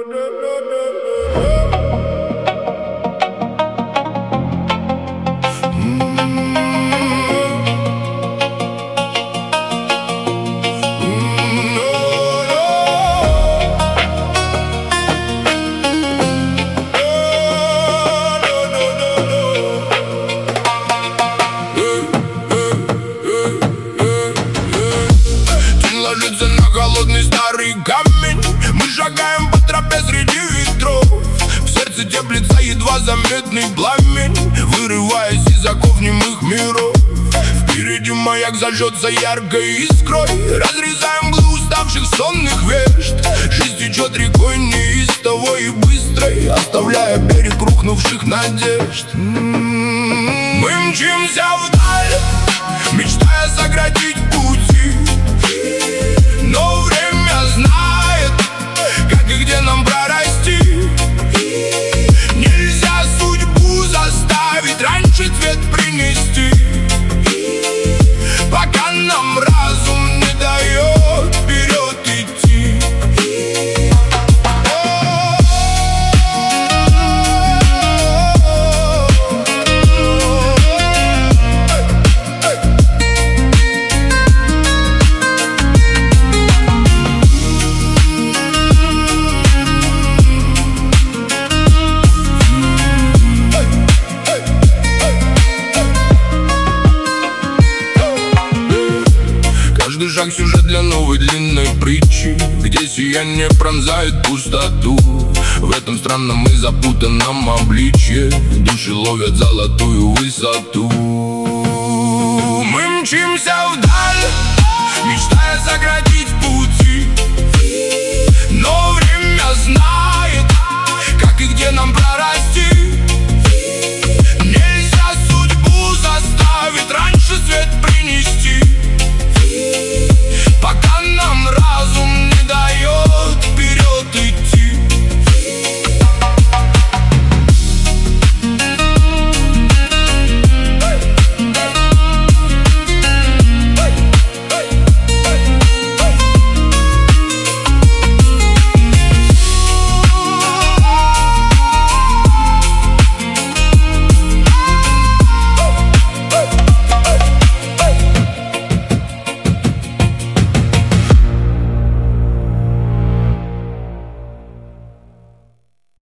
Ложится на холодный старый камень. Мы шагаем по тропе среди ветров. В сердце теплится едва заметный пламень, вырываясь из оков немых миров. Впереди маяк зажжется яркой искрой. Разрезаем мглу уставших сонных вежд. Жизнь течет рекой неистово и быстрой, оставляя берег рухнувших надежд. Мы мчимся вдаль, мечтая сократить пути. Но время знает, как и где нам прорасти. Нельзя судьбу заставить раньше цвет принести, пока нам разум не дает вперед идти. Каждый шаг сюжет для новой длинной притчи, где сияние пронзает пустоту. В этом странном и запутанном обличье души ловят золотую высоту. Мы мчимся вдаль, мечтая сократить